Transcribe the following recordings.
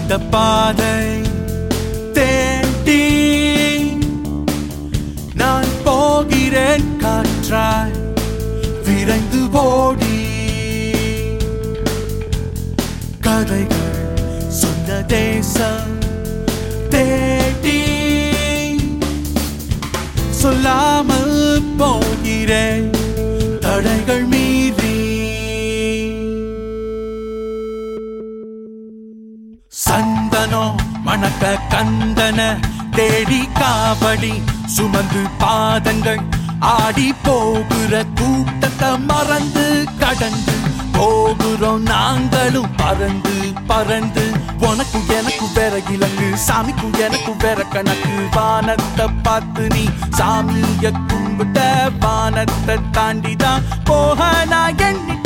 இந்த பாதை தேடி நான் போகிறேன் காற்றாய் விரைந்து ஓடி கதைகள் சொந்த தேசம் தேடி சொல்லாமல் போகிறேன் தடைகள் மீறி சந்தனோ மணக்க கந்தன தேடி காவடி சுமந்து பாதங்கள் ஆடி போகிற கூட்டத்தை மறந்து கடந்து போகிறோம் நாங்களும் பறந்து பறந்து உனக்கு எனக்கு வேற இலங்கு சாமிக்கும் எனக்கு வேற கணக்கு வானத்தை பார்த்து நீ சாமிய கும்பிட்ட வானத்தை தாண்டிதான் போக நான் எண்ணிட்ட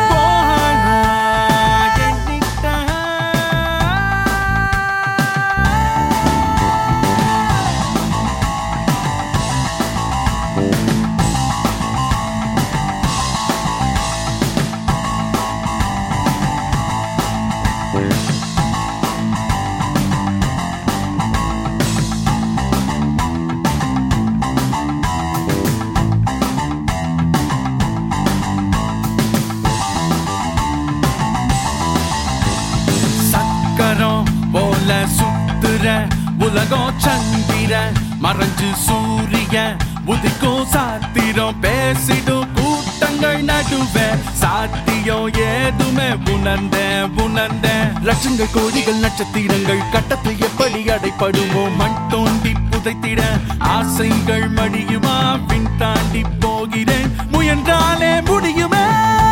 போல சுத்துற உலகம் சந்திர மறைஞ்சு சூரிய உதிக்கும் சாத்திரம் பேசிடும் கூட்டங்கள் நடுவே சாத்தியம் ஏதுமே உணர்ந்த லட்சங்கள் கோடிகள் நட்சத்திரங்கள் கட்டத்தில் எப்படி அடைப்படுமோ மண் தோண்டி புதைத்திட ஆசைகள் மடியுமா பின் தாண்டி போகிறேன் முயன்றாலே முடியுமே